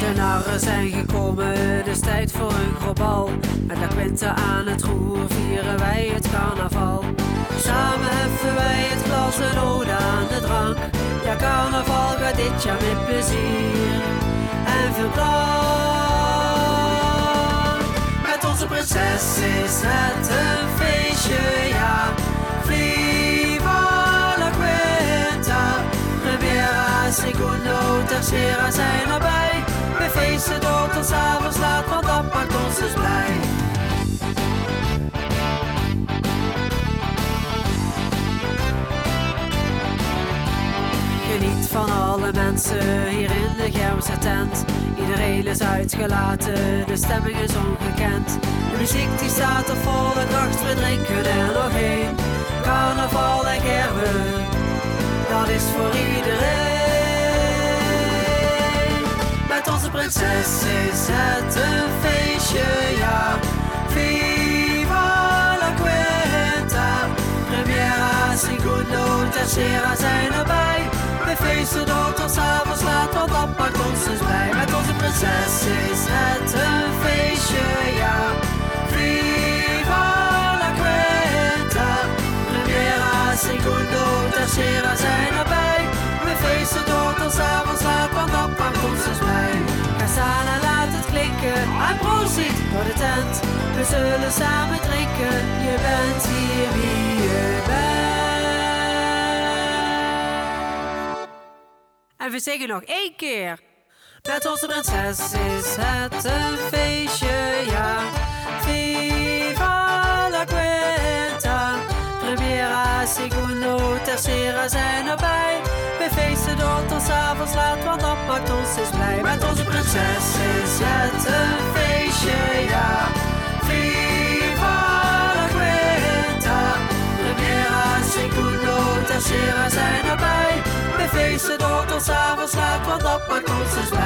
De narren zijn gekomen, het is tijd voor een grobal. Met La Quinta aan het roer vieren wij het carnaval. Samen heffen wij het glas en ode aan de drank. Ja, carnaval gaat dit jaar met plezier en veel dank. Met onze prinses is het een feestje, ja. Viva La Quinta. Primera, segundo, tercera zijn erbij. We feesten door tot 's avonds laat, want dat maakt ons dus blij. Geniet van alle mensen hier in de Germse tent. Iedereen is uitgelaten, de stemming is ongekend. De muziek die staat op volle kracht, we drinken er nog één. Carnaval en Gerben, dat is voor iedereen. Met onze prinses is het een feestje, ja. Viva La Quinta. Primera, segundo, tercera zijn erbij. We feesten door tot 's avonds laat, want dat maakt ons dus blij. Met onze prinses is het een feestje, ja. Viva La Quinta. Primera, segundo, tercera zijn erbij. We feesten door tot 's avonds laat, want dat maakt ons dus blij. Ga staan en laat het klinken, en proost door de tent. We zullen samen drinken, je bent hier wie je bent. En we zingen nog 1 keer. Met onze prinses is het een feestje, ja. Viva La Quinta. Primera, segundo, tercera zijn erbij. We feesten door tot 's avonds laat, want dat maakt ons dus blij. Met onze prinses is het een feestje, ja. Viva La Quinta. Primera, segundo, tercera zijn erbij. We feesten door tot 's avonds laat, want dat maakt ons dus blij.